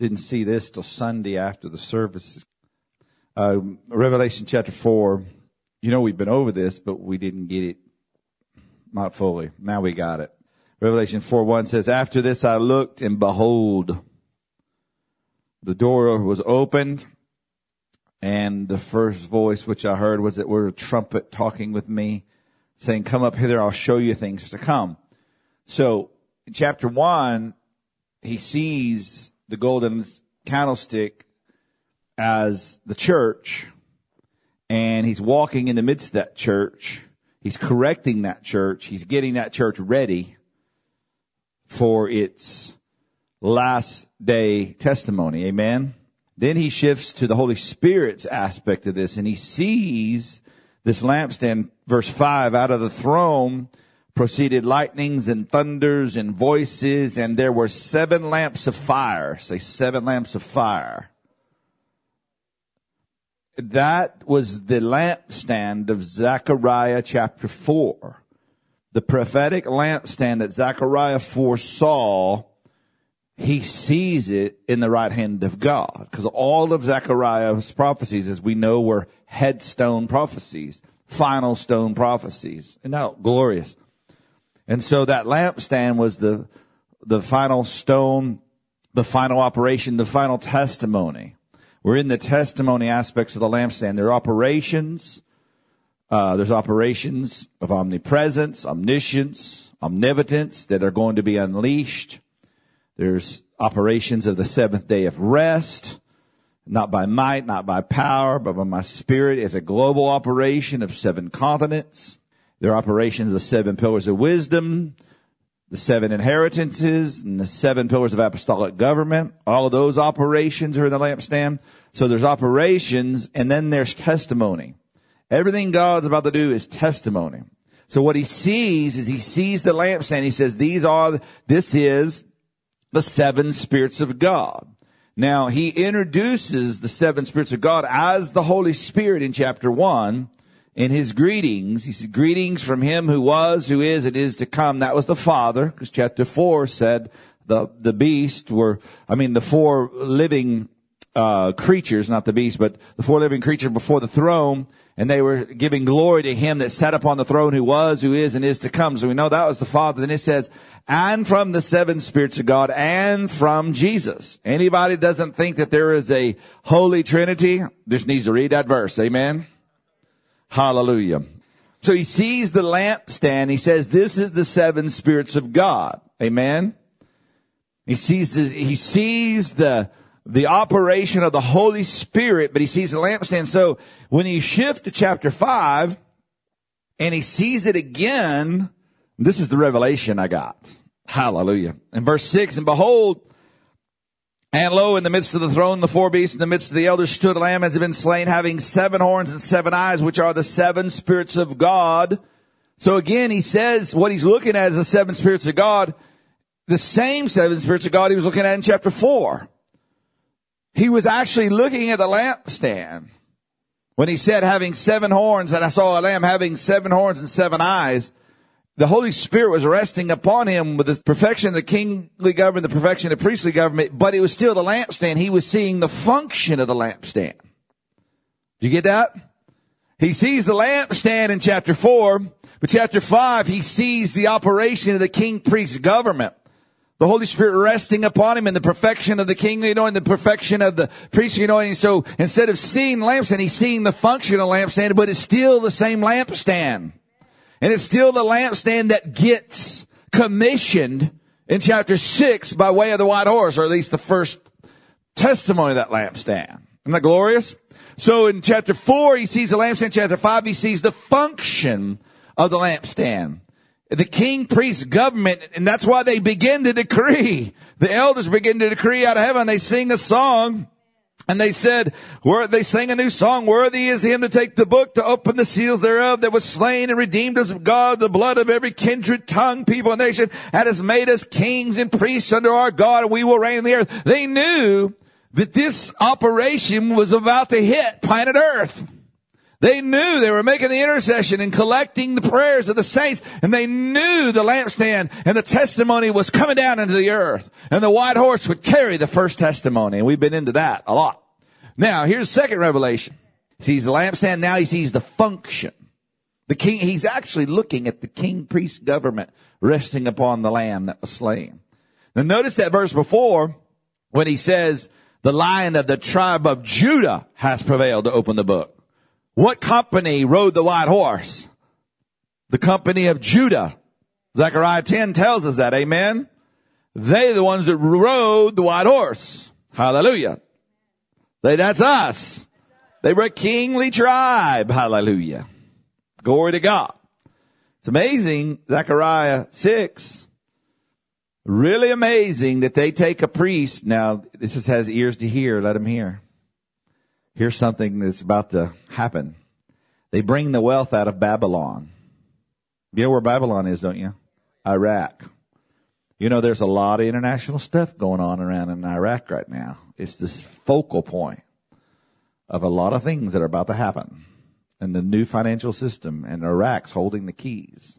Didn't see this till Sunday after the service. Revelation chapter 4. You know we've been over this, but we didn't get it. Not fully. Now we got it. Revelation 4:1 says, after this I looked, and behold, the door was opened, and the first voice which I heard was that word of trumpet talking with me, saying, come up hither, I'll show you things to come. So, in chapter 1, he sees the golden candlestick as the church, and he's walking in the midst of that church. He's correcting that church. He's getting that church ready for its last day testimony. Amen. Then he shifts to the Holy Spirit's aspect of this, and he sees this lampstand, verse 5, out of the throne proceeded lightnings and thunders and voices, and there were 7 lamps of fire. Say 7 lamps of fire. That was the lampstand of Zechariah chapter 4. The prophetic lampstand that Zechariah foresaw, he sees it in the right hand of God. Because all of Zechariah's prophecies, as we know, were headstone prophecies, final stone prophecies. Isn't that glorious? And so that lampstand was the final stone, the final operation, the final testimony. We're in the testimony aspects of the lampstand. There are operations. There's operations of omnipresence, omniscience, omnipotence that are going to be unleashed. There's operations of the seventh day of rest, not by might, not by power, but by my spirit, as a global operation of 7 continents. There are operations of the 7 pillars of wisdom, the 7 inheritances, and the 7 pillars of apostolic government. All of those operations are in the lampstand. So there's operations, and then there's testimony. Everything God's about to do is testimony. So what he sees is he sees the lampstand. He says, this is the 7 spirits of God. Now, he introduces the 7 spirits of God as the Holy Spirit in chapter 1. In his greetings, he said, greetings from him who was, who is, and is to come. That was the Father, because chapter 4 said the beast the 4 living creatures, not the beast, but the 4 living creatures before the throne, and they were giving glory to him that sat upon the throne, who was, who is, and is to come. So we know that was the Father. Then it says, and from the 7 spirits of God, and from Jesus. Anybody doesn't think that there is a Holy Trinity, just needs to read that verse. Amen. Hallelujah. So he sees the lampstand. He says, this is the 7 spirits of God. Amen. He sees the operation of the Holy Spirit, but he sees the lampstand. So when you shift to chapter 5 and he sees it again, this is the revelation I got. Hallelujah. In verse 6, and behold, and lo, in the midst of the throne, the 4 beasts, in the midst of the elders stood a lamb as had been slain, having 7 horns and 7 eyes, which are the 7 spirits of God. So again, he says what he's looking at is the 7 spirits of God, the same 7 spirits of God he was looking at in chapter 4. He was actually looking at the lampstand when he said having 7 horns, and I saw a lamb having 7 horns and 7 eyes. The Holy Spirit was resting upon him with the perfection of the kingly government, the perfection of the priestly government, but it was still the lampstand. He was seeing the function of the lampstand. Did you get that? He sees the lampstand in chapter 4, but chapter 5, he sees the operation of the king-priest government. The Holy Spirit resting upon him in the perfection of the kingly anointing, the perfection of the priestly anointing. So instead of seeing the lampstand, he's seeing the function of the lampstand, but it's still the same lampstand. And it's still the lampstand that gets commissioned in chapter 6 by way of the white horse, or at least the first testimony of that lampstand. Isn't that glorious? So in chapter 4, he sees the lampstand. Chapter 5, he sees the function of the lampstand. The king-priest government, and that's why they begin to decree. The elders begin to decree out of heaven. They sing a song. And they said, they sang a new song, worthy is him to take the book, to open the seals thereof, that was slain and redeemed us of God, the blood of every kindred, tongue, people, and nation, and has made us kings and priests under our God, and we will reign in the earth. They knew that this operation was about to hit planet Earth. They knew they were making the intercession and collecting the prayers of the saints. And they knew the lampstand and the testimony was coming down into the earth. And the white horse would carry the first testimony. And we've been into that a lot. Now, here's the second revelation. He sees the lampstand. Now he sees the function. The king, he's actually looking at the king-priest government resting upon the lamb that was slain. Now notice that verse before when he says, the Lion of the tribe of Judah has prevailed to open the book. What company rode the white horse? The company of Judah. Zechariah 10 tells us that, amen? They the ones that rode the white horse. Hallelujah. That's us. They were a kingly tribe. Hallelujah. Glory to God. It's amazing, Zechariah 6. Really amazing that they take a priest. Now, this has ears to hear. Let him hear. Here's something that's about to happen. They bring the wealth out of Babylon. You know where Babylon is, don't you? Iraq. You know, there's a lot of international stuff going on around in Iraq right now. It's this focal point of a lot of things that are about to happen. And the new financial system, and Iraq's holding the keys.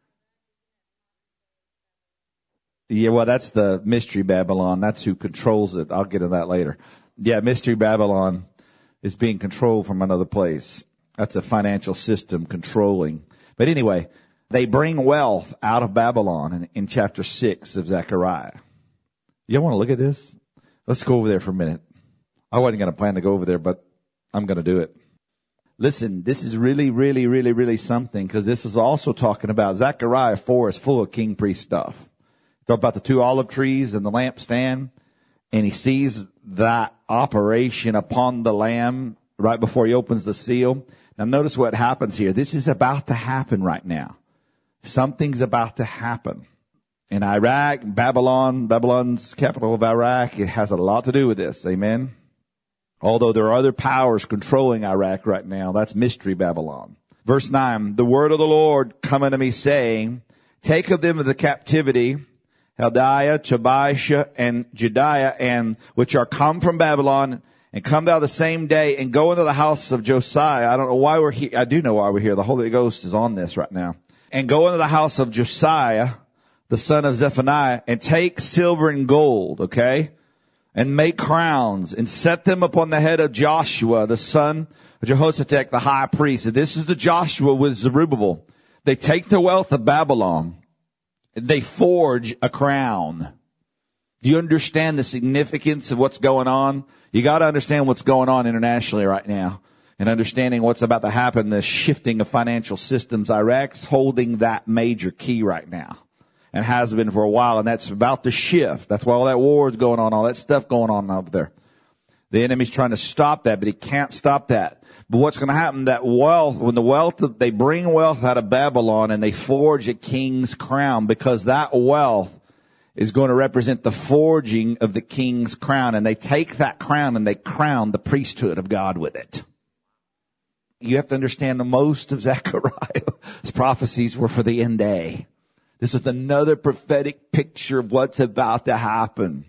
Yeah, well, that's the Mystery Babylon. That's who controls it. I'll get to that later. Yeah, Mystery Babylon is being controlled from another place. That's a financial system controlling. But anyway, they bring wealth out of Babylon in chapter 6 of Zechariah. You want to look at this? Let's go over there for a minute. I wasn't going to plan to go over there, but I'm going to do it. Listen, this is really, really, really, really something, because this is also talking about Zechariah 4 is full of king priest stuff. Talk about the 2 olive trees and the lampstand, and he sees that operation upon the lamb right before he opens the seal. Now notice what happens here. This is about to happen right now. Something's about to happen. In Iraq, Babylon's capital of Iraq, it has a lot to do with this. Amen. Although there are other powers controlling Iraq right now, that's Mystery Babylon. Verse 9, the word of the Lord come unto me saying, take of them of the captivity, Heldiah, Tobiah, and Jedaiah, and which are come from Babylon, and come thou the same day, and go into the house of Josiah. I don't know why we're here. I do know why we're here. The Holy Ghost is on this right now. And go into the house of Josiah, the son of Zephaniah, and take silver and gold, okay? And make crowns, and set them upon the head of Joshua, the son of Jehozadak, the high priest. And this is the Joshua with Zerubbabel. They take the wealth of Babylon. They forge a crown. Do you understand the significance of what's going on? You got to understand what's going on internationally right now, and understanding what's about to happen, the shifting of financial systems. Iraq's holding that major key right now, and has been for a while, and that's about to shift. That's why all that war is going on, all that stuff going on over there. The enemy's trying to stop that, but he can't stop that. But what's going to happen, that wealth, when they bring wealth out of Babylon and they forge a king's crown, because that wealth is going to represent the forging of the king's crown, and they take that crown and they crown the priesthood of God with it. You have to understand that most of Zechariah's prophecies were for the end day. This is another prophetic picture of what's about to happen.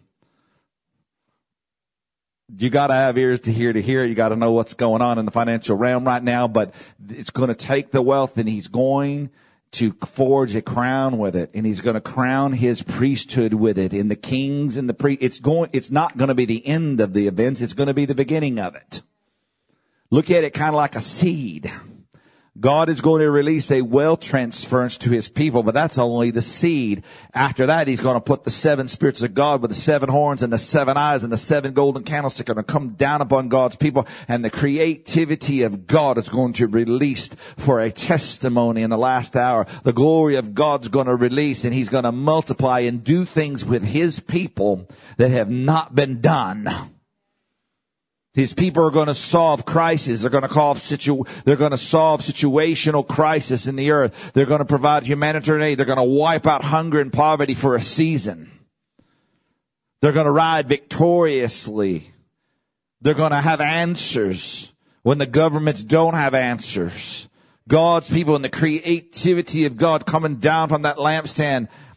You got to have ears to hear. You got to know what's going on in the financial realm right now, but it's going to take the wealth, and he's going to forge a crown with it, and he's going to crown his priesthood with it. And the kings and the it's not going to be the end of the events. It's going to be the beginning of it. Look at it kind of like a seed. God is going to release a wealth transference to his people, but that's only the seed. After that, he's going to put the 7 spirits of God with the 7 horns and the 7 eyes and the 7 golden candlesticks are going to come down upon God's people, and the creativity of God is going to be released for a testimony in the last hour. The glory of God's going to release, and he's going to multiply and do things with his people that have not been done. His people are going to solve crises. They're going to solve situational crisis in the earth. They're going to provide humanitarian aid. They're going to wipe out hunger and poverty for a season. They're going to ride victoriously. They're going to have answers when the governments don't have answers. God's people and the creativity of God coming down from that lampstand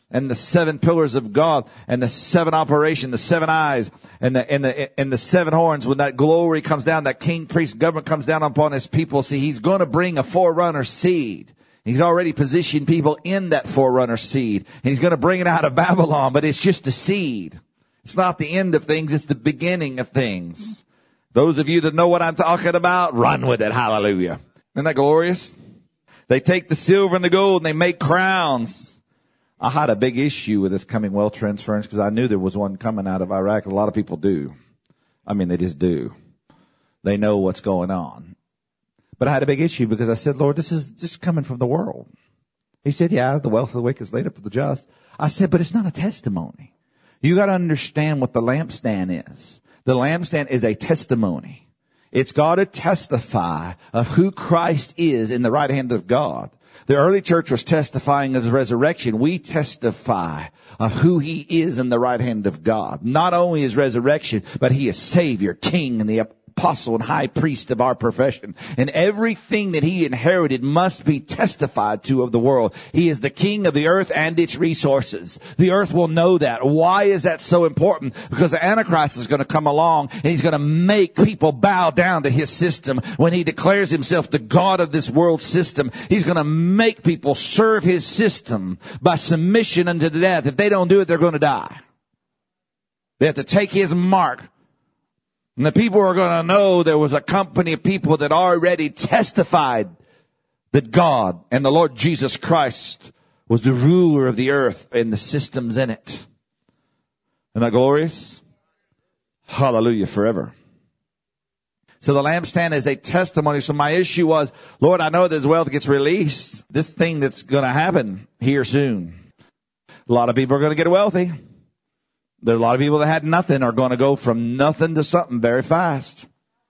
and the 7 pillars of God and the 7 operation, the 7 eyes and the 7 horns. When that glory comes down, that king, priest, government comes down upon his people. See, he's going to bring a forerunner seed. He's already positioned people in that forerunner seed. And he's going to bring it out of Babylon, but it's just a seed. It's not the end of things. It's the beginning of things. Those of you that know what I'm talking about, run with it. Hallelujah. Isn't that glorious? They take the silver and the gold and they make crowns. I had a big issue with this coming wealth transference because I knew there was one coming out of Iraq. A lot of people do. I mean, they just do. They know what's going on. But I had a big issue because I said, Lord, this is just coming from the world. He said, yeah, the wealth of the wicked is laid up for the just. I said, but it's not a testimony. You got to understand what the lampstand is. The lampstand is a testimony. It's got to testify of who Christ is in the right hand of God. The early church was testifying of his resurrection. We testify of who he is in the right hand of God. Not only his resurrection, but he is Savior, King, and the apostle and high priest of our profession. And everything that he inherited must be testified to of the world. He is the king of the earth and its resources. The earth will know that. Why is that so important? Because the Antichrist is going to come along and he's going to make people bow down to his system. When he declares himself the God of this world system, he's going to make people serve his system by submission unto death. If they don't do it, they're going to die. They have to take his mark. And the people are going to know there was a company of people that already testified that God and the Lord Jesus Christ was the ruler of the earth and the systems in it. Isn't that glorious? Hallelujah forever. So the lampstand is a testimony. So my issue was, Lord, I know this wealth gets released. This thing that's going to happen here soon. A lot of people are going to get wealthy. There are a lot of people that had nothing are going to go from nothing to something very fast.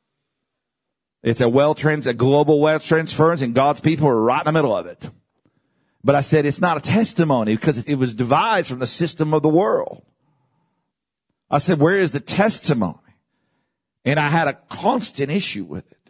It's a global wealth transference, and God's people are right in the middle of it. But I said it's not a testimony because it was devised from the system of the world. I said, where is the testimony? And I had a constant issue with it.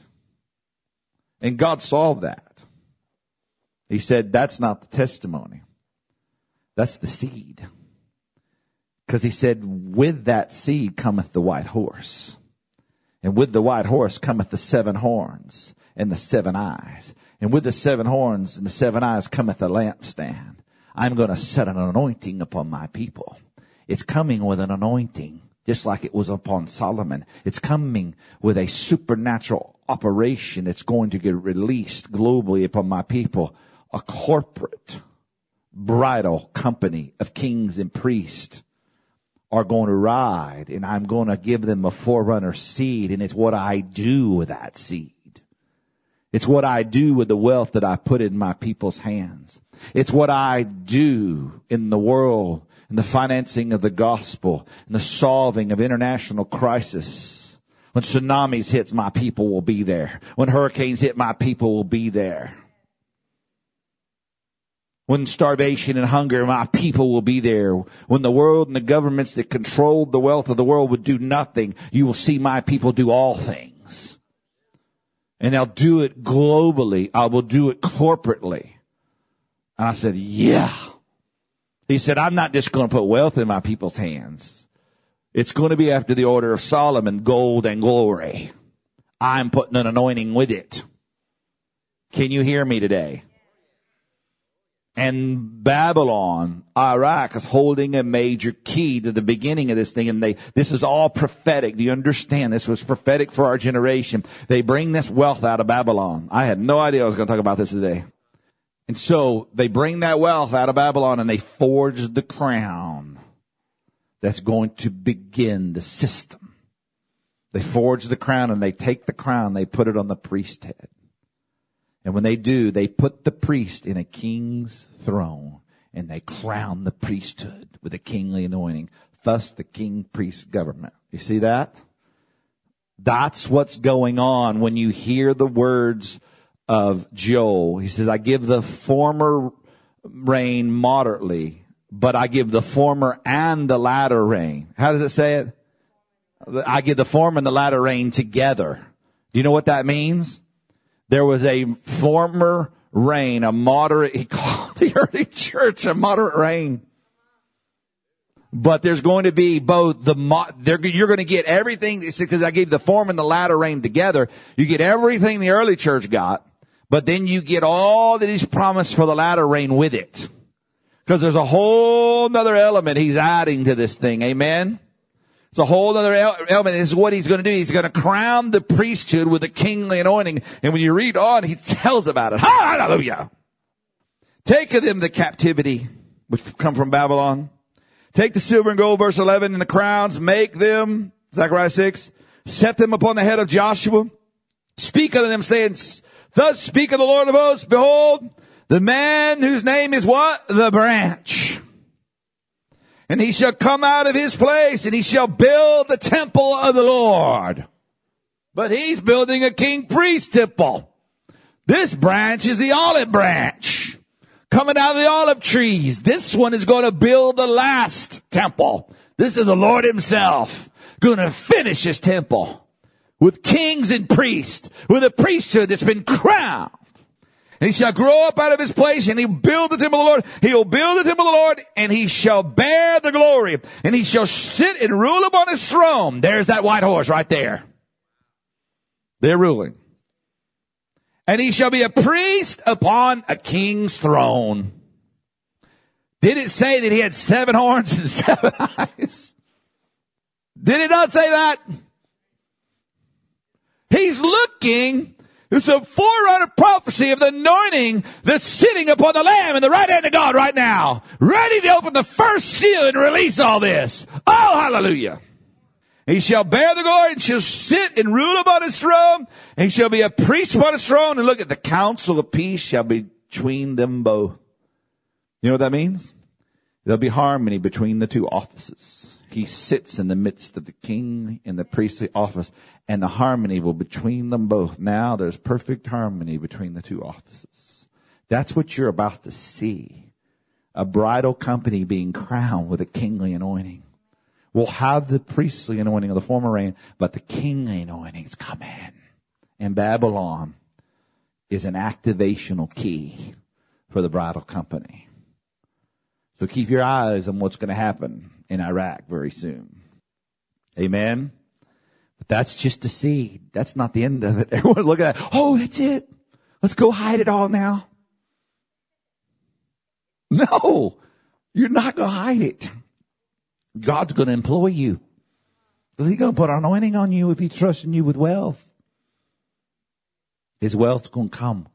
And God solved that. He said, that's not the testimony. That's the seed. Because he said, with that seed cometh the white horse. And with the white horse cometh the 7 horns and the 7 eyes. And with the 7 horns and the 7 eyes cometh the lampstand. I'm going to set an anointing upon my people. It's coming with an anointing, just like it was upon Solomon. It's coming with a supernatural operation that's going to get released globally upon my people. A corporate bridal company of kings and priests are going to ride, and I'm going to give them a forerunner seed, and it's what I do with that seed. It's what I do with the wealth that I put in my people's hands. It's what I do in the world, in the financing of the gospel, in the solving of international crisis. When tsunamis hit, my people will be there. When hurricanes hit, my people will be there. When starvation and hunger, my people will be there. When the world and the governments that controlled the wealth of the world would do nothing, you will see my people do all things. And they'll do it globally. I will do it corporately. And I said, yeah. He said, I'm not just going to put wealth in my people's hands. It's going to be after the order of Solomon, gold and glory. I'm putting an anointing with it. Can you hear me today? And Babylon, Iraq, is holding a major key to the beginning of this thing. And this is all prophetic. Do you understand? This was prophetic for our generation. They bring this wealth out of Babylon. I had no idea I was going to talk about this today. And so they bring that wealth out of Babylon and they forge the crown that's going to begin the system. They forge the crown and they take the crown, they put it on the priest's head. And when they do, they put the priest in a king's throne and they crown the priesthood with a kingly anointing. Thus the king-priest government. You see that? That's what's going on when you hear the words of Joel. He says, I give the former rain moderately, but I give the former and the latter rain. How does it say it? I give the former and the latter rain together. Do you know what that means? There was a former rain, a moderate, he called the early church a moderate rain. But there's going to be both you're going to get everything, because I gave the former and the latter rain together. You get everything the early church got, but then you get all that he's promised for the latter rain with it. Because there's a whole nother element he's adding to this thing. Amen? It's a whole other element. This is what he's going to do. He's going to crown the priesthood with a kingly anointing. And when you read on, he tells about it. Hallelujah. Take of them the captivity which come from Babylon. Take the silver and gold, verse 11, and the crowns. Make them, Zechariah 6, set them upon the head of Joshua. Speak unto them, saying, thus speaketh the Lord of hosts, behold, the man whose name is what? The branch. And he shall come out of his place, and he shall build the temple of the Lord. But he's building a king priest temple. This branch is the olive branch, coming out of the olive trees. This one is going to build the last temple. This is the Lord himself going to finish his temple with kings and priests, with a priesthood that's been crowned. And he shall grow up out of his place, and he'll build the temple of the Lord. He'll build the temple of the Lord, and he shall bear the glory. And he shall sit and rule upon his throne. There's that white horse right there. They're ruling. And he shall be a priest upon a king's throne. Did it say that he had 7 horns and 7 eyes? Did it not say that? He's looking. It's a forerunner prophecy of the anointing that's sitting upon the Lamb in the right hand of God right now, ready to open the first seal and release all this. Oh, hallelujah. He shall bear the glory and shall sit and rule upon his throne. And he shall be a priest upon his throne. And look at the counsel of peace shall be between them both. You know what that means? There'll be harmony between the two offices. He sits in the midst of the king and the priestly office, and the harmony will between them both. Now there's perfect harmony between the two offices. That's what you're about to see. A bridal company being crowned with a kingly anointing. We'll have the priestly anointing of the former reign, but the kingly anointings come in. And Babylon is an activational key for the bridal company. So keep your eyes on what's going to happen in Iraq very soon. Amen. But that's just a seed. That's not the end of it. Everyone look at that. Oh, that's it. Let's go hide it all now. No, you're not going to hide it. God's going to employ you. He's going to put anointing on you if he's trusting you with wealth. His wealth's going to come.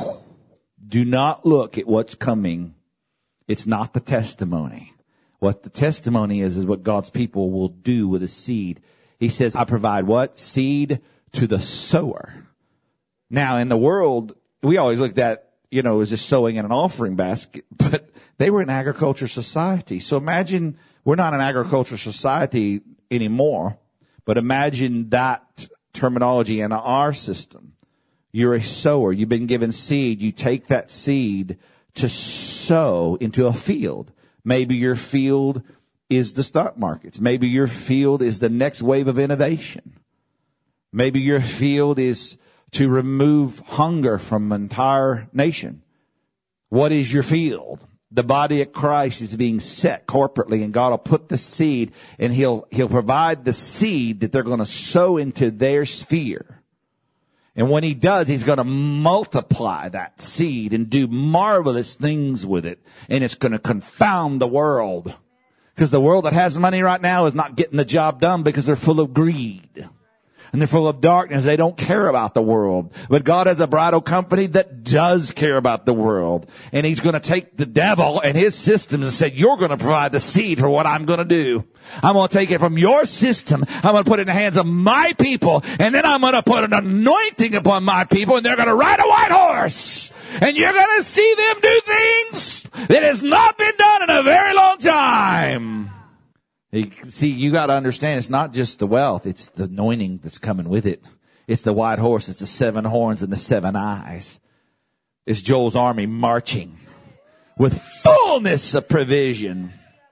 Do not look at what's coming. It's not the testimony. What the testimony is what God's people will do with a seed. He says, I provide what? Seed to the sower. Now, in the world, we always looked at, as just sowing in an offering basket, but they were an agriculture society. So imagine, we're not an agriculture society anymore, but imagine that terminology in our system. You're a sower. You've been given seed. You take that seed to sow into a field. Maybe your field is the stock markets. Maybe your field is the next wave of innovation. Maybe your field is to remove hunger from an entire nation. What is your field? The body of Christ is being set corporately, and God will put the seed, and He'll provide the seed that they're going to sow into their sphere. And when He does, He's going to multiply that seed and do marvelous things with it. And it's going to confound the world. Because the world that has money right now is not getting the job done because they're full of greed. And they're full of darkness. They don't care about the world. But God has a bridal company that does care about the world. And He's going to take the devil and his systems and say, you're going to provide the seed for what I'm going to do. I'm going to take it from your system. I'm going to put it in the hands of my people. And then I'm going to put an anointing upon my people. And they're going to ride a white horse. And you're going to see them do things that has not been done in a very long time. See, you got to understand, it's not just the wealth, it's the anointing that's coming with it. It's the white horse, it's the 7 horns and the 7 eyes. It's Joel's army marching with fullness of provision.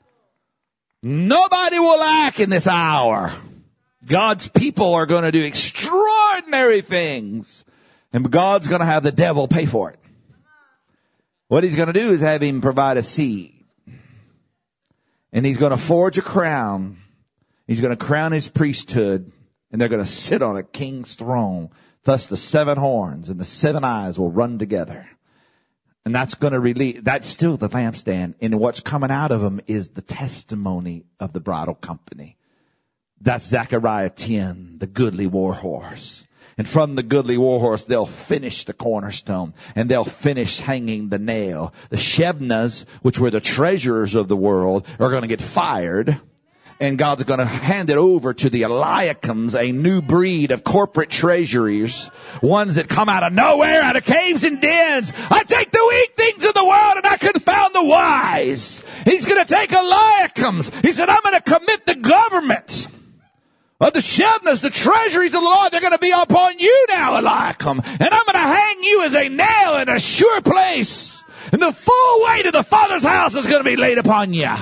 Nobody will lack in this hour. God's people are going to do extraordinary things, and God's going to have the devil pay for it. What He's going to do is have him provide a seed. And he's going to forge a crown. He's going to crown his priesthood. And they're going to sit on a king's throne. Thus the 7 horns and the 7 eyes will run together. And that's going to release, that's still the lampstand. And what's coming out of them is the testimony of the bridal company. That's Zechariah 10, the goodly war horse. And from the goodly war horse, they'll finish the cornerstone. And they'll finish hanging the nail. The Shebnas, which were the treasurers of the world, are going to get fired. And God's going to hand it over to the Eliakims, a new breed of corporate treasuries. Ones that come out of nowhere, out of caves and dens. I take the weak things of the world and I confound the wise. He's going to take Eliakims. He said, I'm going to commit the government of the Shebnas, the treasuries of the Lord. They're going to be upon you now, Eliakim. And I'm going to hang you as a nail in a sure place. And the full weight of the Father's house is going to be laid upon you.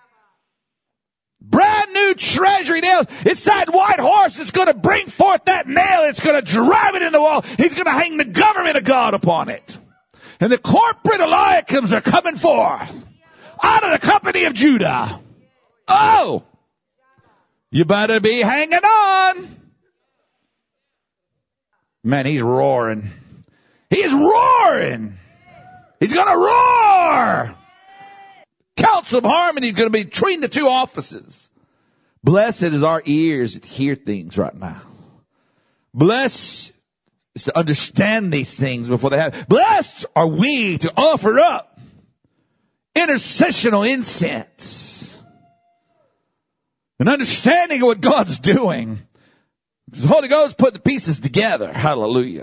Brand new treasury nails. It's that white horse that's going to bring forth that nail. It's going to drive it in the wall. He's going to hang the government of God upon it. And the corporate Eliakims are coming forth out of the company of Judah. Oh, you better be hanging on. Man, he's roaring. He's roaring. He's going to roar. Council of Harmony is going to be between the 2 offices. Blessed is our ears that hear things right now. Blessed is to understand these things before they happen. Blessed are we to offer up intercessional incense. And understanding of what God's doing. The Holy Ghost put the pieces together. Hallelujah.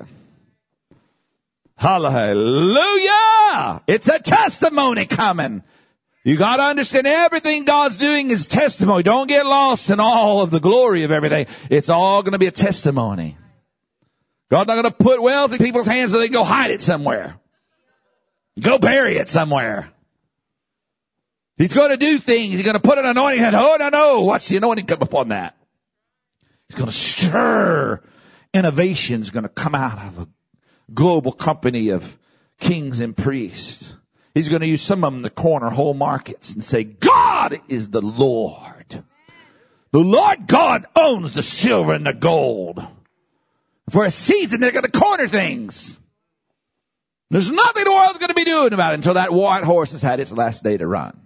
Hallelujah. It's a testimony coming. You got to understand everything God's doing is testimony. Don't get lost in all of the glory of everything. It's all going to be a testimony. God's not going to put wealth in people's hands so they can go hide it somewhere. Go bury it somewhere. He's going to do things. He's going to put an anointing. Oh, no. Watch the anointing come upon that. He's going to stir. Innovation's going to come out of a global company of kings and priests. He's going to use some of them to corner whole markets and say, God is the Lord. The Lord God owns the silver and the gold. For a season, they're going to corner things. There's nothing the world's going to be doing about it until that white horse has had its last day to run.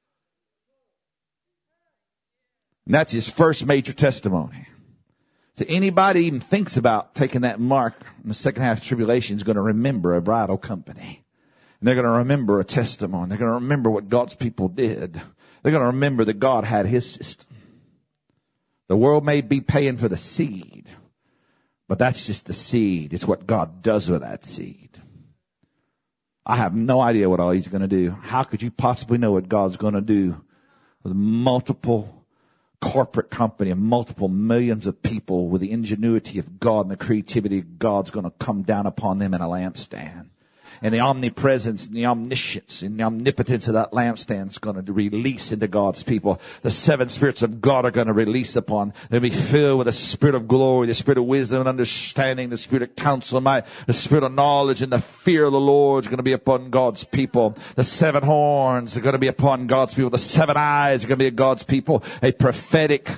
And that's his first major testimony. So anybody even thinks about taking that mark in the second half of tribulation is going to remember a bridal company. And they're going to remember a testimony. They're going to remember what God's people did. They're going to remember that God had his system. The world may be paying for the seed, but that's just the seed. It's what God does with that seed. I have no idea what all he's going to do. How could you possibly know what God's going to do with multiple corporate company and multiple millions of people with the ingenuity of God and the creativity of God's going to come down upon them in a lampstand? And the omnipresence and the omniscience and the omnipotence of that lampstand is going to release into God's people. The 7 spirits of God are going to release upon. They'll be filled with the spirit of glory, the spirit of wisdom and understanding, the spirit of counsel and might, the spirit of knowledge, and the fear of the Lord is going to be upon God's people. The 7 horns are going to be upon God's people. The 7 eyes are going to be God's people. A prophetic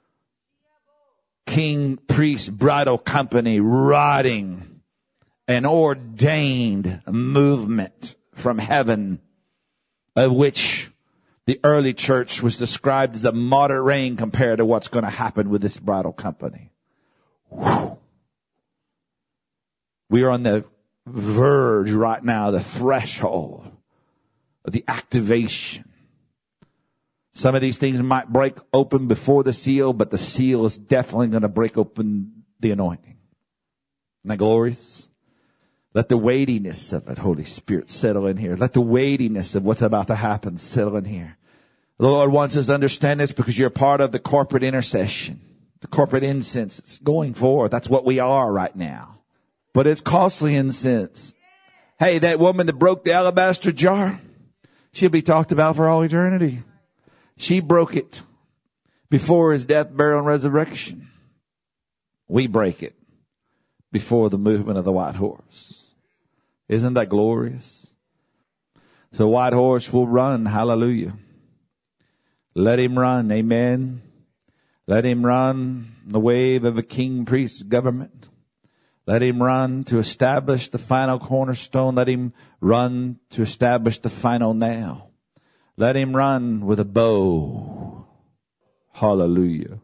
king, priest, bridal company riding an ordained movement from heaven, of which the early church was described as a moderate rain compared to what's going to happen with this bridal company. Whew. We are on the verge right now, the threshold of the activation. Some of these things might break open before the seal, but the seal is definitely going to break open the anointing. Isn't that glorious? Let the weightiness of it, Holy Spirit, settle in here. Let the weightiness of what's about to happen settle in here. The Lord wants us to understand this because you're part of the corporate intercession, the corporate incense. It's going forth. That's what we are right now. But it's costly incense. Hey, that woman that broke the alabaster jar, she'll be talked about for all eternity. She broke it before his death, burial, and resurrection. We break it before the movement of the white horse. Isn't that glorious? So white horse will run. Hallelujah. Let him run. Amen. Let him run the wave of a king priest government. Let him run to establish the final cornerstone. Let him run to establish the final nail. Let him run with a bow. Hallelujah.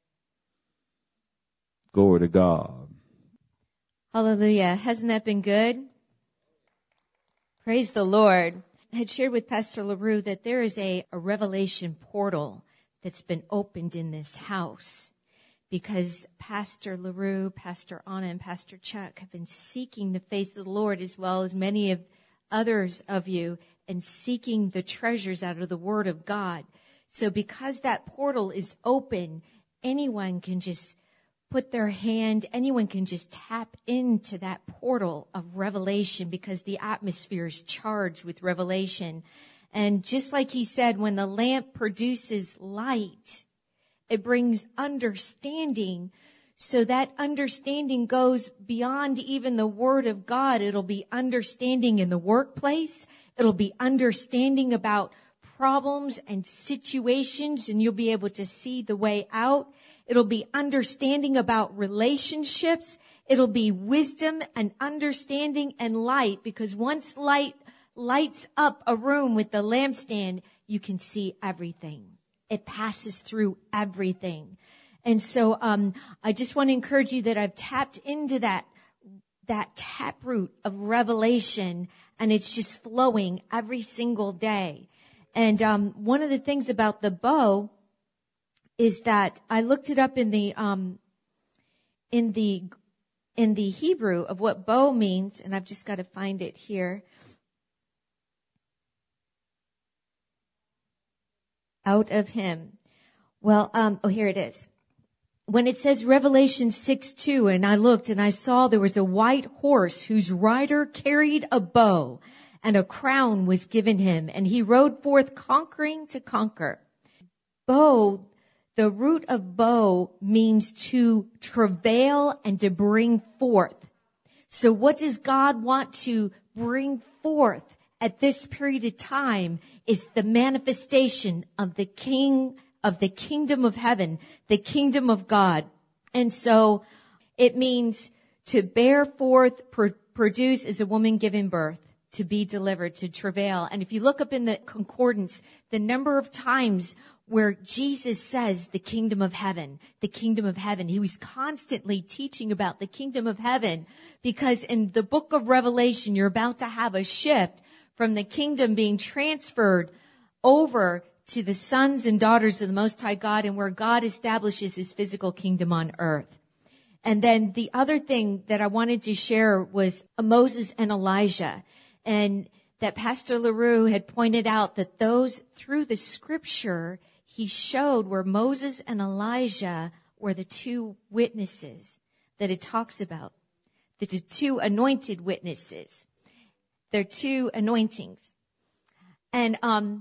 Glory to God. Hallelujah. Hasn't that been good? Praise the Lord. I had shared with Pastor LaRue that there is a revelation portal that's been opened in this house because Pastor LaRue, Pastor Anna, and Pastor Chuck have been seeking the face of the Lord, as well as many of others of you, and seeking the treasures out of the Word of God. So because that portal is open, anyone can just put their hand, anyone can just tap into that portal of revelation because the atmosphere is charged with revelation. And just like he said, when the lamp produces light, it brings understanding. So that understanding goes beyond even the Word of God. It'll be understanding in the workplace. It'll be understanding about problems and situations, and you'll be able to see the way out. It'll be understanding about relationships. It'll be wisdom and understanding and light, because once light lights up a room with the lampstand, you can see everything. It passes through everything. And so I just want to encourage you that I've tapped into that taproot of revelation, and it's just flowing every single day. And one of the things about the bow is that I looked it up in the Hebrew of what bow means, and I've just got to find it here. Out of him. Well, here it is. When it says Revelation 6:2, and I looked and I saw there was a white horse whose rider carried a bow, and a crown was given him, and he rode forth conquering to conquer. Bow, the root of bow means to travail and to bring forth. So what does God want to bring forth at this period of time is the manifestation of the King, of the kingdom of heaven, the kingdom of God. And so it means to bear forth, produce is a woman giving birth, to be delivered, to travail. And if you look up in the concordance, the number of times where Jesus says the kingdom of heaven, he was constantly teaching about the kingdom of heaven, because in the book of Revelation, you're about to have a shift from the kingdom being transferred over to the sons and daughters of the Most High God, and where God establishes his physical kingdom on earth. And then the other thing that I wanted to share was Moses and Elijah, and that Pastor LaRue had pointed out that those, through the scripture, he showed where Moses and Elijah were the two witnesses that it talks about, the two anointed witnesses. They're two anointings. And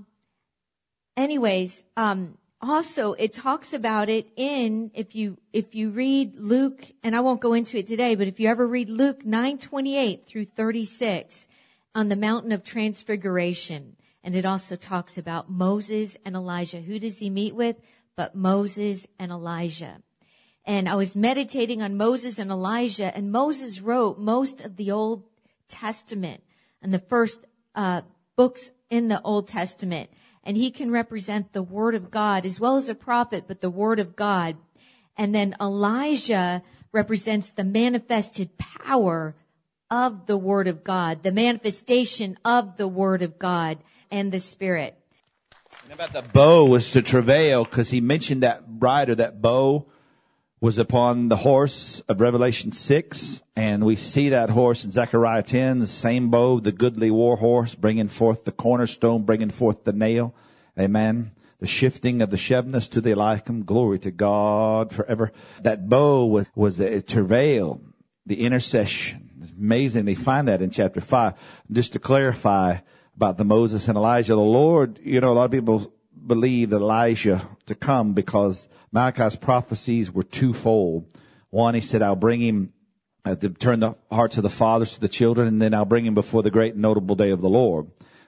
also it talks about it in, if you read Luke, and I won't go into it today, but if you ever read Luke 9:28 through 36 on the mountain of transfiguration, and it also talks about Moses and Elijah. Who does he meet with? But Moses and Elijah. And I was meditating on Moses and Elijah, and Moses wrote most of the Old Testament and the first books in the Old Testament. And he can represent the Word of God as well as a prophet, but the Word of God. And then Elijah represents the manifested power of the Word of God, the manifestation of the Word of God and the Spirit. And about the bow was to travail, because he mentioned that rider, that bow was upon the horse of Revelation 6. And we see that horse in Zechariah 10, the same bow, the goodly war horse, bringing forth the cornerstone, bringing forth the nail. Amen. The shifting of the Shebnus to the Eliakim. Glory to God forever. That bow was the travail, the intercession. It's amazing. They find that in chapter 5. Just to clarify about the Moses and Elijah, the Lord, a lot of people believe Elijah to come because Malachi's prophecies were twofold. One, he said, I'll bring him to turn the hearts of the fathers to the children, and then I'll bring him before the great and notable day of the Lord.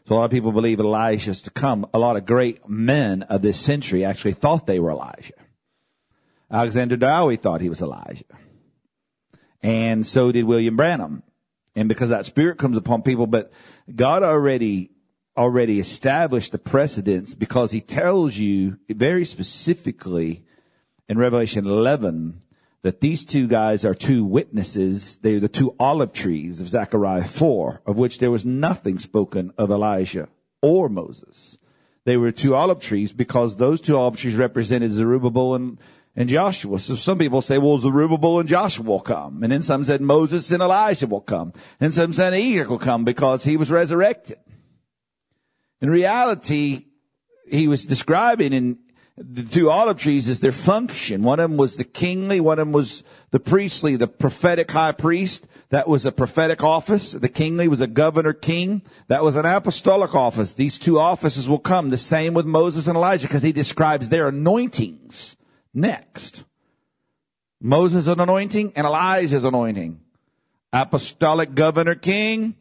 So a lot of people believe Elijah's to come. A lot of great men of this century actually thought they were Elijah. Alexander Dowie thought he was Elijah. And so did William Branham. And because that spirit comes upon people, but God already established the precedence, because he tells you very specifically in Revelation 11 that these two guys are two witnesses. They're the two olive trees of Zechariah 4, of which there was nothing spoken of Elijah or Moses. They were two olive trees because those two olive trees represented Zerubbabel and Joshua. So some people say, well, Zerubbabel and Joshua will come. And then some said Moses and Elijah will come. And some said Enoch will come because he was resurrected. In reality, he was describing in the two olive trees as their function. One of them was the kingly, one of them was the priestly, the prophetic high priest. That was a prophetic office. The kingly was a governor king. That was an apostolic office. These two offices will come. The same with Moses and Elijah, because he describes their anointings next. Moses' an anointing and Elijah's anointing. Apostolic governor king,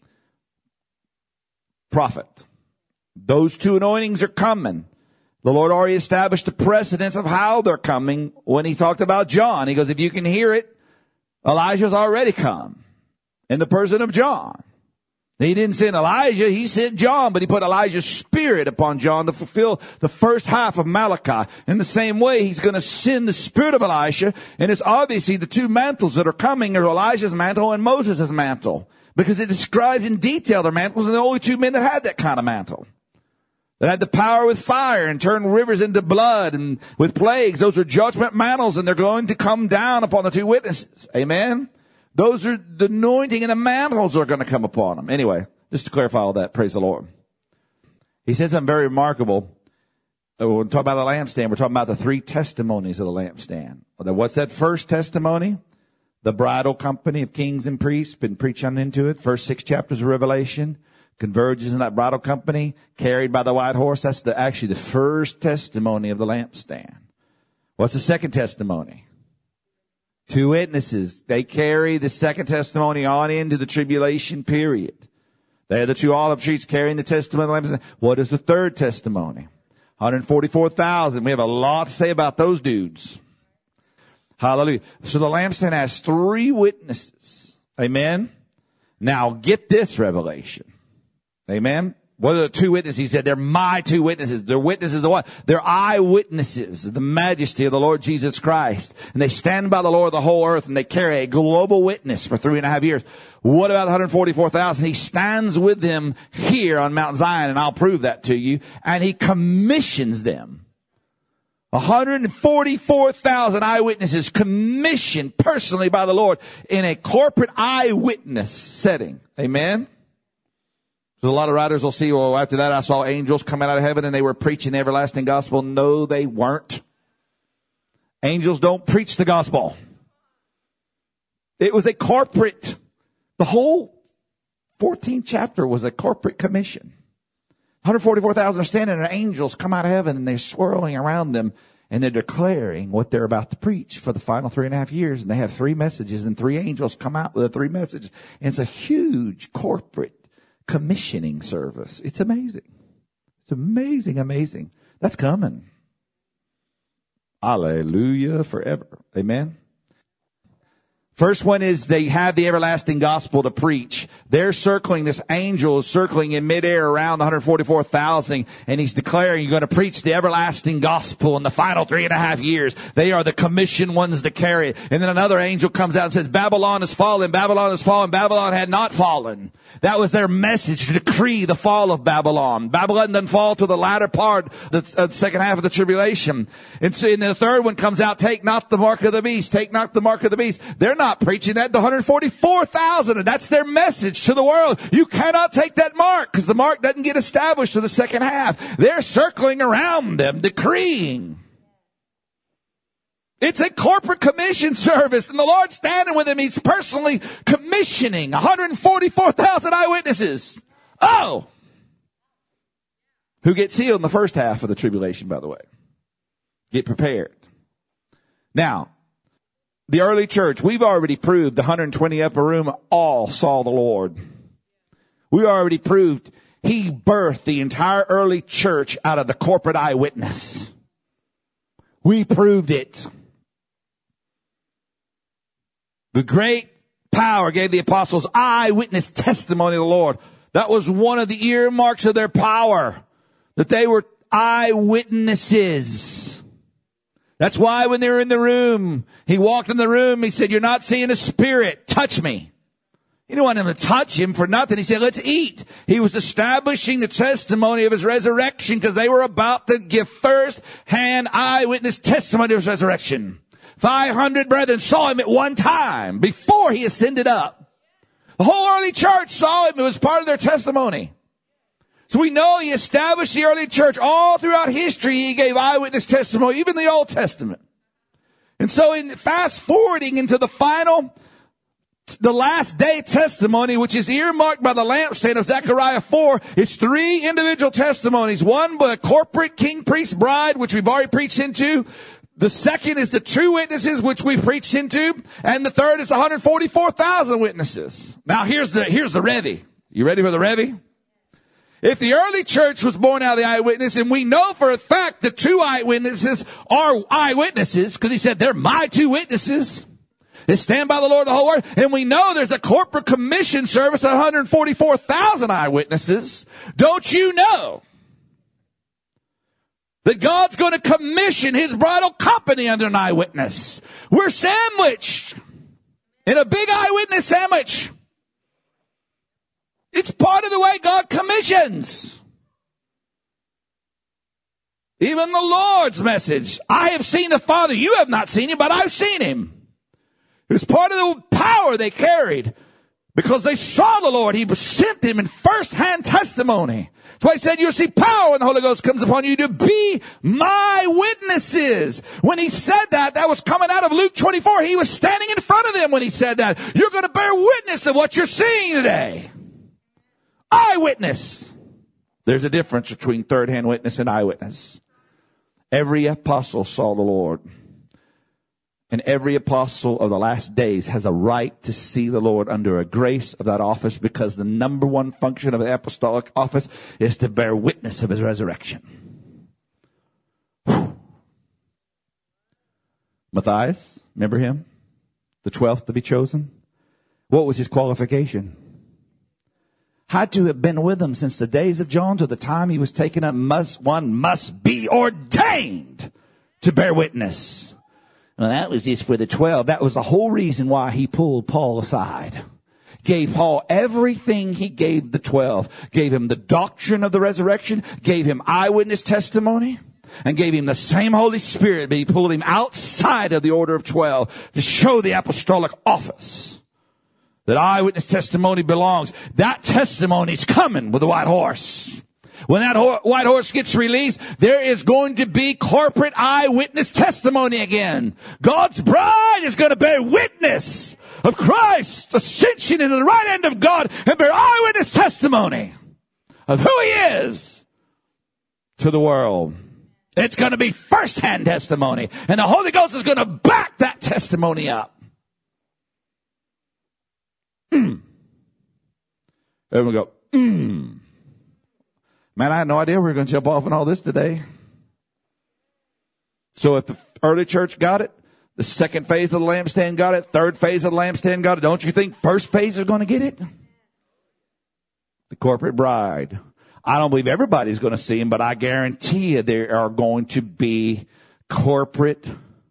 prophet. Those two anointings are coming. The Lord already established the precedence of how they're coming when he talked about John. He goes, if you can hear it, Elijah's already come in the person of John. He didn't send Elijah, he sent John, but he put Elijah's spirit upon John to fulfill the first half of Malachi. In the same way, he's going to send the spirit of Elisha, and it's obviously the two mantles that are coming are Elijah's mantle and Moses' mantle, because it describes in detail their mantles, and the only two men that had that kind of mantle. That had the power with fire and turn rivers into blood, and with plagues. Those are judgment mantles, and they're going to come down upon the two witnesses. Amen? Those are the anointing and the mantles are going to come upon them. Anyway, just to clarify all that, praise the Lord. He said something very remarkable. We're talking about the lampstand. We're talking about the three testimonies of the lampstand. What's that first testimony? The bridal company of kings and priests. Been preaching into it. First 6 chapters of Revelation. Converges in that bridal company, carried by the white horse. That's actually the first testimony of the lampstand. What's the second testimony? 2 witnesses. They carry the second testimony on into the tribulation period. They are the 2 olive trees carrying the testimony of the lampstand. What is the third testimony? 144,000. We have a lot to say about those dudes. Hallelujah. So the lampstand has 3 witnesses. Amen. Now get this revelation. Amen. What are the 2 witnesses? He said, they're my 2 witnesses. They're witnesses of what? They're eyewitnesses of the majesty of the Lord Jesus Christ. And they stand by the Lord of the whole earth, and they carry a global witness for 3.5 years. What about the 144,000? He stands with them here on Mount Zion, and I'll prove that to you. And he commissions them. 144,000 eyewitnesses commissioned personally by the Lord in a corporate eyewitness setting. Amen. So a lot of writers will see, well, after that I saw angels coming out of heaven and they were preaching the everlasting gospel. No, they weren't. Angels don't preach the gospel. It was a corporate, the whole 14th chapter was a corporate commission. 144,000 are standing and angels come out of heaven and they're swirling around them and they're declaring what they're about to preach for the final 3.5 years. And they have 3 messages and 3 angels come out with the 3 messages. And it's a huge corporate commissioning service. It's amazing. It's amazing, amazing. That's coming. Hallelujah forever. Amen. First one is they have the everlasting gospel to preach. They're circling, this angel is circling in midair around the 144,000, and he's declaring, you're going to preach the everlasting gospel in the final 3.5 years. They are the commissioned ones to carry it. And then another angel comes out and says, Babylon has fallen, Babylon has fallen, Babylon had not fallen. That was their message, to decree the fall of Babylon. Babylon doesn't fall till the latter part, the second half of the tribulation. And so, and the third one comes out, take not the mark of the beast, take not the mark of the beast. They're not preaching that. The 144,000, and that's their message to the world. You cannot take that mark, because the mark doesn't get established to the second half. They're circling around them, decreeing. It's a corporate commission service, and the Lord's standing with him. He's personally commissioning 144,000 eyewitnesses. Oh! Who gets healed in the first half of the tribulation, by the way. Get prepared. Now, the early church, we've already proved the 120 upper room all saw the Lord. We already proved He birthed the entire early church out of the corporate eyewitness. We proved it. The great power gave the apostles eyewitness testimony of the Lord. That was one of the earmarks of their power, that they were eyewitnesses. That's why when they were in the room, he walked in the room, he said, "You're not seeing a spirit. Touch me." He didn't want them to touch him for nothing. He said, "Let's eat." He was establishing the testimony of his resurrection because they were about to give first-hand eyewitness testimony of his resurrection. 500 brethren saw him at one time before he ascended up. The whole early church saw him. It was part of their testimony. So we know he established the early church. All throughout history, he gave eyewitness testimony, even the Old Testament. And so in fast forwarding into the last day testimony, which is earmarked by the lampstand of Zechariah 4, it's 3 individual testimonies. One by a corporate king, priest, bride, which we've already preached into. The second is the true witnesses, which we preached into. And the third is 144,000 witnesses. Now here's the Revy. You ready for the Revy? If the early church was born out of the eyewitness, and we know for a fact the 2 eyewitnesses are eyewitnesses, because he said, "They're my 2 witnesses. They stand by the Lord of the whole world." And we know there's a corporate commission service of 144,000 eyewitnesses. Don't you know that God's going to commission his bridal company under an eyewitness? We're sandwiched in a big eyewitness sandwich. It's part of the way God commissions. Even the Lord's message, "I have seen the Father. You have not seen him, but I've seen him." It was part of the power they carried because they saw the Lord. He sent them in first-hand testimony. That's why he said, "You'll see power when the Holy Ghost comes upon you to be my witnesses." When he said that, that was coming out of Luke 24. He was standing in front of them when he said that. You're going to bear witness of what you're seeing today. Eyewitness. There's a difference between third-hand witness and eyewitness. Every apostle saw the Lord. And every apostle of the last days has a right to see the Lord under a grace of that office, because the number one function of the apostolic office is to bear witness of his resurrection. Whew. Matthias, remember him? The 12th to be chosen. What was his qualification? Had to have been with him since the days of John to the time he was taken up. One must be ordained to bear witness. Well, that was just for the 12. That was the whole reason why he pulled Paul aside. Gave Paul everything he gave the 12. Gave him the doctrine of the resurrection. Gave him eyewitness testimony. And gave him the same Holy Spirit. But he pulled him outside of the order of 12 to show the apostolic office. That eyewitness testimony belongs. That testimony's coming with the white horse. When that white horse gets released, there is going to be corporate eyewitness testimony again. God's bride is going to bear witness of Christ's ascension into the right hand of God and bear eyewitness testimony of who he is to the world. It's going to be first-hand testimony, and the Holy Ghost is going to back that testimony up. And we go, Man, I had no idea we were going to jump off on all this today. So if the early church got it, the second phase of the lampstand got it, third phase of the lampstand got it, don't you think first phase is going to get it? The corporate bride. I don't believe everybody's going to see him, but I guarantee you there are going to be corporate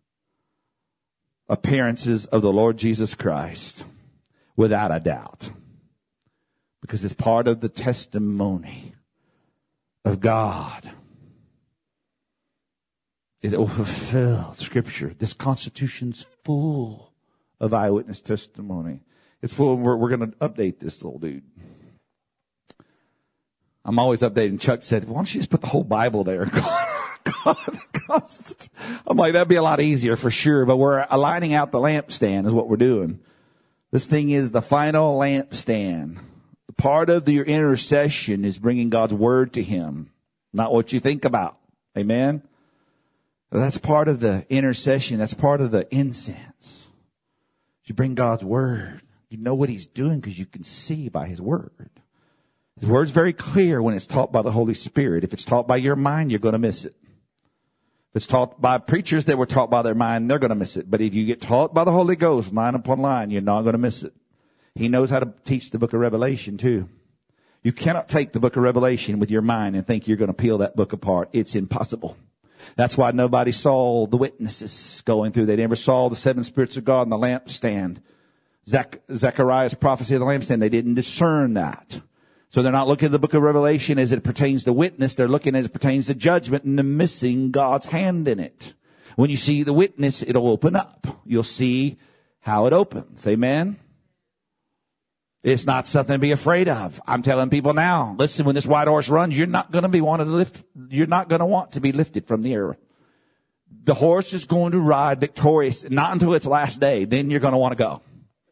appearances of the Lord Jesus Christ, without a doubt. Because it's part of the testimony of God. It will fulfill Scripture. This Constitution's full of eyewitness testimony. It's full. We're going to update this little dude. I'm always updating. Chuck said, "Why don't you just put the whole Bible there?" I'm like, that'd be a lot easier for sure. But we're aligning out the lampstand is what we're doing. This thing is the final lampstand. Part of your intercession is bringing God's word to him, not what you think about. Amen? That's part of the intercession. That's part of the incense. You bring God's word. You know what he's doing because you can see by his word. His word's very clear when it's taught by the Holy Spirit. If it's taught by your mind, you're going to miss it. If it's taught by preachers that were taught by their mind, they're going to miss it. But if you get taught by the Holy Ghost, line upon line, you're not going to miss it. He knows how to teach the book of Revelation too. You cannot take the book of Revelation with your mind and think you're going to peel that book apart. It's impossible. That's why nobody saw the witnesses going through. They never saw the seven spirits of God in the lampstand. Zechariah's prophecy of the lampstand, they didn't discern that. So they're not looking at the book of Revelation as it pertains to witness. They're looking as it pertains to judgment, and they're missing God's hand in it. When you see the witness, it'll open up. You'll see how it opens. Amen? It's not something to be afraid of. I'm telling people now, listen, when this white horse runs, you're not going to want to be lifted from the earth. The horse is going to ride victorious, not until its last day. Then you're going to want to go.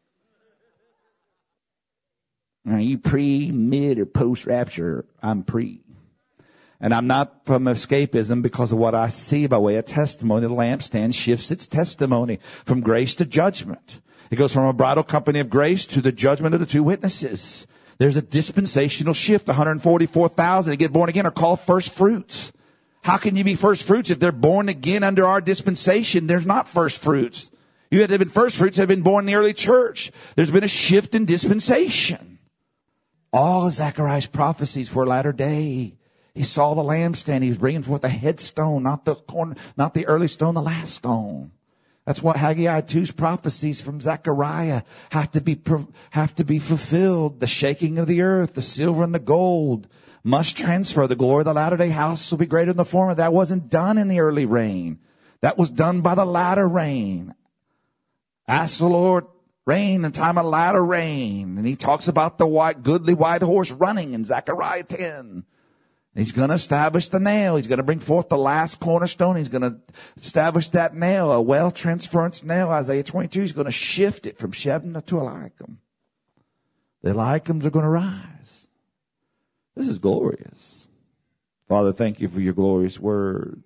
Are you pre, mid, or post-rapture? I'm pre. And I'm not from escapism because of what I see by way of testimony. The lampstand shifts its testimony from grace to judgment. It goes from a bridal company of grace to the judgment of the two witnesses. There's a dispensational shift. 144,000 to get born again are called first fruits. How can you be first fruits if they're born again under our dispensation? There's not first fruits. You had to have been first fruits that have been born in the early church. There's been a shift in dispensation. All of Zechariah's prophecies were latter day. He saw the lampstand. He was bringing forth the headstone, not the corner, not the early stone, the last stone. That's what Haggai 2's prophecies from Zechariah have to be fulfilled. The shaking of the earth, the silver and the gold must transfer. The glory of the latter day house will be greater than the former. That wasn't done in the early reign. That was done by the latter rain. Ask the Lord, rain in the time of latter rain. And he talks about the goodly white horse running in Zechariah 10. He's going to establish the nail. He's going to bring forth the last cornerstone. He's going to establish that nail, a well-transference nail. Isaiah 22, he's going to shift it from Shebna to Eliakim. The Eliakims are going to rise. This is glorious. Father, thank you for your glorious words.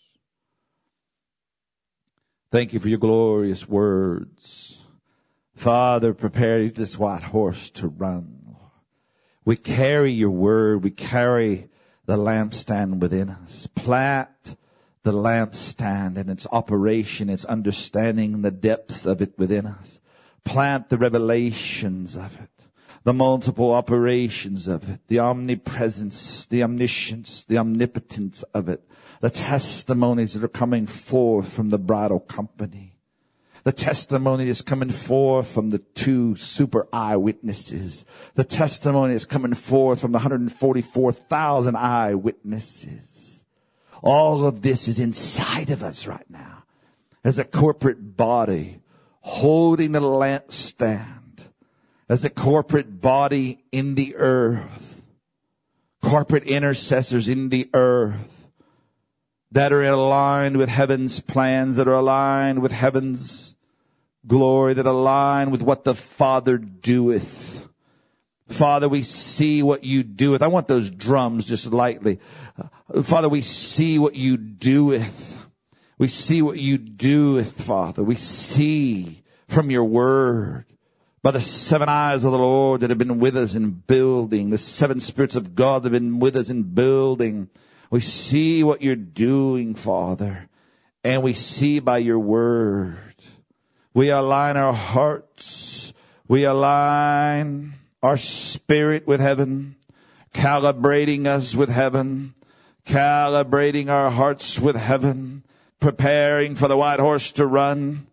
Thank you for your glorious words. Father, prepare this white horse to run. We carry your word. We carry the lampstand within us. Plant the lampstand and its operation, its understanding, the depths of it within us. Plant the revelations of it, the multiple operations of it, the omnipresence, the omniscience, the omnipotence of it, the testimonies that are coming forth from the bridal company. The testimony that's coming forth from the two super eyewitnesses. The testimony that's coming forth from the 144,000 eyewitnesses. All of this is inside of us right now as a corporate body holding the lampstand, as a corporate body in the earth, corporate intercessors in the earth that are aligned with heaven's plans, that are aligned with heaven's glory, that align with what the Father doeth. Father, we see what you doeth. I want those drums just lightly. Father, we see what you doeth. We see what you doeth, Father. We see from your word by the seven eyes of the Lord that have been with us in building, the seven spirits of God that have been with us in building. We see what you're doing, Father, and we see by your word. We align our hearts. We align our spirit with heaven, calibrating us with heaven, calibrating our hearts with heaven, preparing for the white horse to run,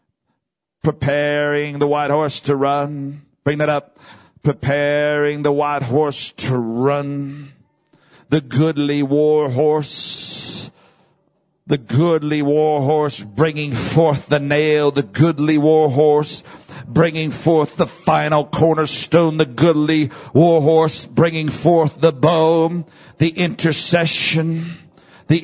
preparing the white horse to run. Bring that up. Preparing the white horse to run. The goodly war horse. The goodly war horse bringing forth the nail. The goodly war horse bringing forth the final cornerstone. The goodly war horse bringing forth the bow. The intercession. The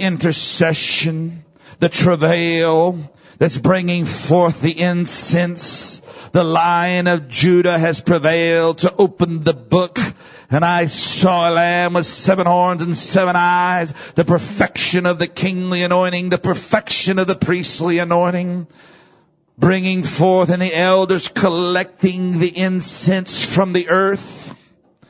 travail that's bringing forth the incense. The Lion of Judah has prevailed to open the book. And I saw a lamb with 7 horns and 7 eyes. The perfection of the kingly anointing. The perfection of the priestly anointing. Bringing forth, and the elders collecting the incense from the earth.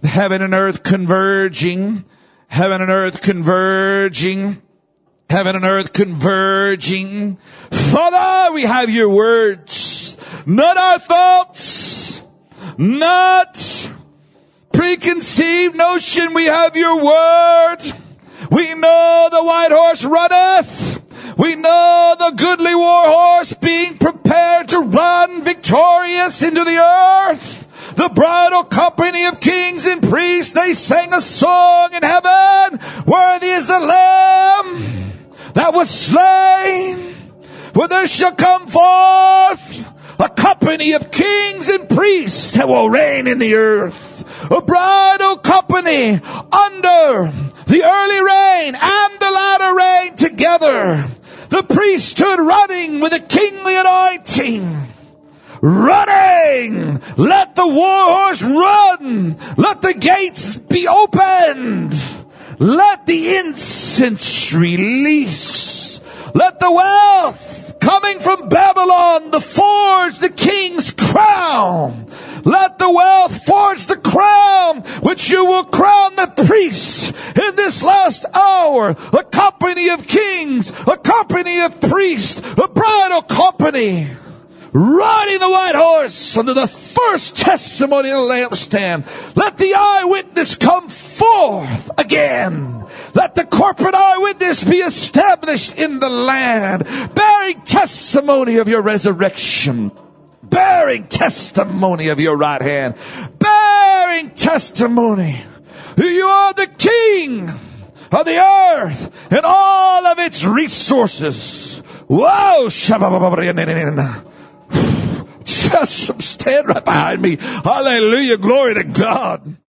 Heaven and earth converging. Heaven and earth converging. Heaven and earth converging. Father, we have your words, not our thoughts, not preconceived notion. We have your word. We know the white horse runneth. We know the goodly war horse being prepared to run victorious into the earth. The bridal company of kings and priests, they sang a song in heaven. Worthy is the Lamb that was slain. For there shall come forth a company of kings and priests that will reign in the earth. A bridal company under the early rain and the latter rain together. The priesthood running with a kingly anointing. Running! Let the war horse run! Let the gates be opened! Let the incense release! Let the wealth coming from Babylon, the forge, the king's crown! Let the wealth forge the crown which you will crown the priest in this last hour. A company of kings, a company of priests, a bridal company. Riding the white horse under the first testimony of the lampstand. Let the eyewitness come forth again. Let the corporate eyewitness be established in the land, bearing testimony of your resurrection, bearing testimony of your right hand, bearing testimony. You are the King of the earth and all of its resources. Whoa! Just stand right behind me. Hallelujah. Glory to God.